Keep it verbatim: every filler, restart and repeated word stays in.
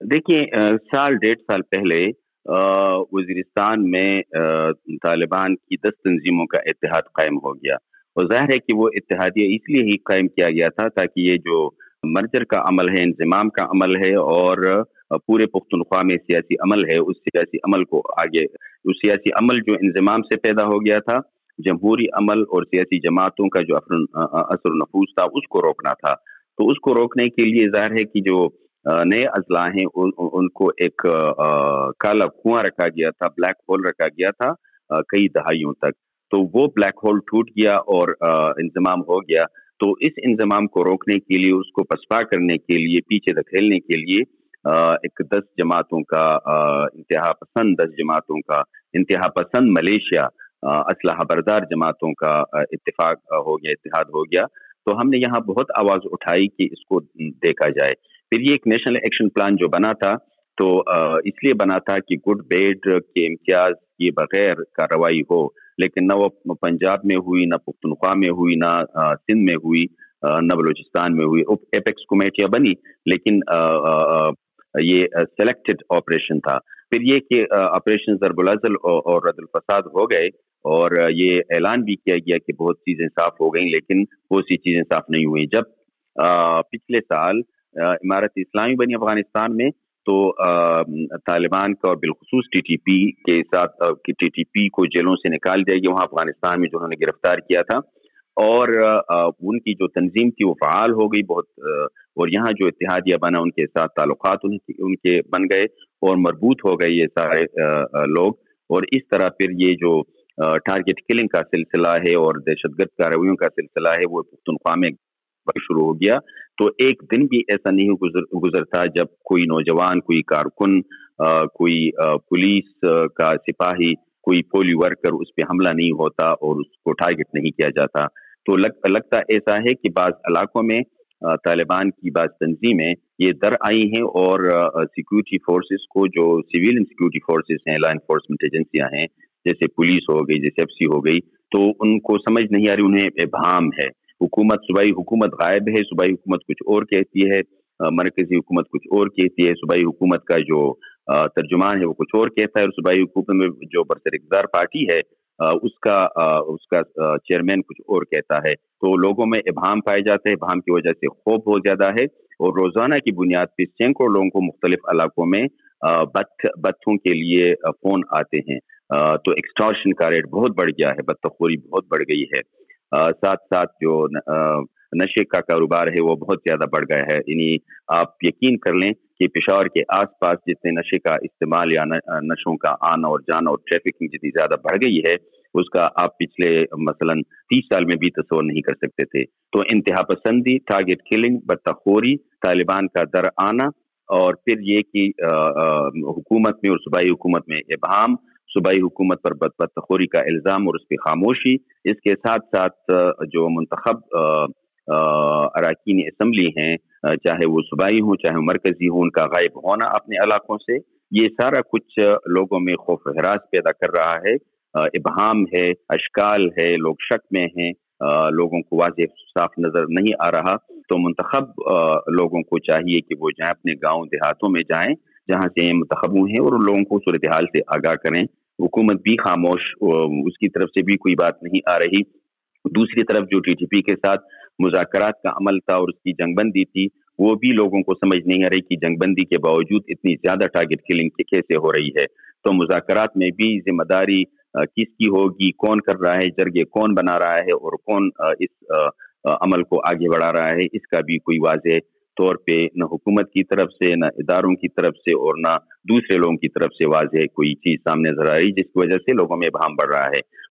देखिए अ, साल डेढ़ साल पहले अ, वज़ीरिस्तान में अ, तालिबान की दस तंज़ीमों का इत्तेहाद कायम हो गया और ज़ाहिर है कि वो इत्तेहादिया इसलिए ही कायम किया गया था ताकि ये जो मर्जर का अमल है, इंज़िमाम का अमल है और अ, पूरे पुख्तनख्वा में सियासी अमल है, उस सियासी अमल को आगे उस सियासी अमल जो इंज़िमाम से पैदा हो गया था, जमहूरी अमल और सियासी जमातों का जो अफ़र अ अ, असर और नफूज़ था, उसको रोकना था। तो उसको रोकने के लिए ज़ाहिर है कि जो अ, नए अज़ला हैं उन उन उनको एक अ, काला कुआँ रखा गया था, ब्लैक होल रखा गया था अ, कई दहाइयों तक। तो वो ब्लैक होल टूट गया और अ, इंज़माम हो गया। तो इस इंज़माम को रोकने के लिए, उसको पसपा करने के लिए, पीछे धकेलने के लिए अ, एक दस जमातों का अ, इंतहा पसंद दस जमातों का, इंतहा पसंद मलेशिया अ, असलहा बरदार जमातों का अ, इत्तेफ़ाक अ, हो गया, इत्तेहाद हो गया। तो हमने यहाँ बहुत आवाज़ उठाई कि इसको उम, देखा जाए। फिर ये एक नेशनल एक्शन प्लान जो बना था, तो अ, इसलिए बना था कि गुड बेड के इम्तियाज़ किए बगैर कार्रवाई हो, लेकिन ना वो पंजाब में हुई, ना पुख्तनख्वा में हुई, ना अ, सिंध में हुई, अ, ना बलूचिस्तान में हुई। उप एपेक्स कमेटियाँ बनी, लेकिन अ अ अ, ये अ, सेलेक्टेड ऑपरेशन था। फिर ये कि अ, ऑपरेशन ज़रबुल अज़ल औ और रद्दुल फ़साद हो गए और अ, ये ऐलान भी किया गया कि बहुत चीज़ें साफ़ हो गईं, लेकिन वो सी चीज़ें साफ़ नहीं हुई। जब अ, पिछले साल अ, इमारत इस्लामी बनी अफ़गानिस्तान में, तो अ, तालिबान का और बिलख़ुसूस टीटीपी के साथ अ, कि टीटीपी को जेलों से निकाल दिया गया वहाँ अफ़गानिस्तान में जो उन्होंने गिरफ्तार किया था और अ, उनकी जो तंज़ीम थी वो फ़आल हो गई बहुत अ, और यहाँ जो इत्तेहादिया बना उनके साथ ताल्लुकात उनके उनके बन गए और मरबूत हो गए ये सारे अ अ, लोग और इस तरह फिर ये जो अ, टारगेट किलिंग का सिलसिला है और दहशतगर्द कार्रवाइयों का सिलसिला है वो पुख्तनख्वा में शुरू हो गया। तो एक दिन भी ऐसा नहीं गुज़र गुज़रता जब कोई नौजवान, कोई कारकुन अ, कोई अ, पुलिस अ, का सिपाही, कोई पोलियो वर्कर उस पे हमला नहीं होता और उसको टारगेट नहीं किया जाता। तो लग लगता ऐसा है कि बाज़ इलाकों में अ, तालिबान की बाज़ तंज़ीमें ये दर आई हैं और अ, सिक्योरिटी फ़ोर्सेस को जो सिविलियन सिक्योरिटी फ़ोर्सेस हैं, लॉ एनफोर्समेंट एजेंसियाँ हैं, जैसे पुलिस हो गई, जैसे एफसी हो गई, तो उनको समझ नहीं आ रही, उन्हें इब्हाम है। हुकूमत सूबाई हुकूमत गायब है, सूबाई हुकूमत कुछ और कहती है, अ, मरकज़ी हुकूमत कुछ और कहती है, सूबाई हुकूमत का जो अ, तर्जुमान है वो कुछ और कहता है और सूबाई हुकूमत में जो बरसर-इक़्तिदार पार्टी है अ, उसका अ, उसका अ, चेयरमैन कुछ और कहता है। तो लोगों में इब्हाम पाए जाते हैं, इब्हाम की वजह से खौफ बहुत ज़्यादा है और रोज़ाना की बुनियाद पे सैकड़ों लोगों को मुख्तलिफ इलाकों में अ, बत्थ बत्थों के लिए अ, फ़ोन आते हैं। अ, तो एक्सटॉर्शन का रेट बहुत बढ़ गया है, बत्तखोरी बहुत बढ़ गई है। अ, साथ-साथ जो न अ, नशे का कारोबार है वो बहुत ज़्यादा बढ़ गया है। यानी आप यकीन कर लें कि पेशावर के आस-पास जितने नशे का इस्तेमाल या न अ, नशों का आना और जाना और ट्रैफिकिंग जितनी ज़्यादा बढ़ गई है, उसका आप पिछले मसलन तीस साल में भी तसव्वुर नहीं कर सकते थे। तो इंतहा पसंदी, टारगेट किलिंग, बत्तखोरी, तालिबान का दर आना और फिर ये कि अ अ, हुकूमत में और सूबाई हुकूमत में इब्हाम, सूबाई हुकूमत पर बत बत्तखोरी का इल्ज़ाम और उसपे खामोशी, इसके साथ-साथ अ, जो मुंतखब अ अ, अरकान असेंबली हैं, अ, चाहे वो सूबाई हों, चाहे वो मरकज़ी हों, उनका गायब होना अपने इलाकों से, ये सारा कुछ अ, लोगों में खौफ-ओ-हरास पैदा कर रहा है। अ, इब्हाम है, अशकाल है, लोग शक में हैं, अ, लोगों को वाज़ेह साफ नज़र नहीं आ रहा। तो मुंतखब अ, लोगों को चाहिए कि वो जाएँ अपने गाँव देहातों में जाएँ, जहाँ से ये मुंतखब हुए हैं और उन लोगों को सूरत-ए-हाल से आगाह करें। हुकूमत भी खामोश अ, उसकी तरफ से भी कोई बात नहीं आ रही। दूसरी तरफ जो टीटीपी के साथ मुज़ाकरात का अमल था और उसकी जंगबंदी थी, वो भी लोगों को समझ नहीं आ रही कि जंगबंदी के बावजूद इतनी ज़्यादा टारगेट किलिंग क कैसे हो रही है। तो मुज़ाकरात में भी ज़िम्मेदारी अ, किसकी होगी, कौन कर रहा है, जरगे कौन बना रहा है और कौन अ, इस अ अ, अमल को आगे बढ़ा रहा है, इसका भी कोई वाज़ेह तौर पे न हुकूमत की तरफ से, न इदारों की तरफ से और ना दूसरे लोगों की तरफ से वाज़ेह कोई चीज़ सामने नज़र आ रही, जिसकी वजह से लोगों में इब्हाम बढ़ रहा है।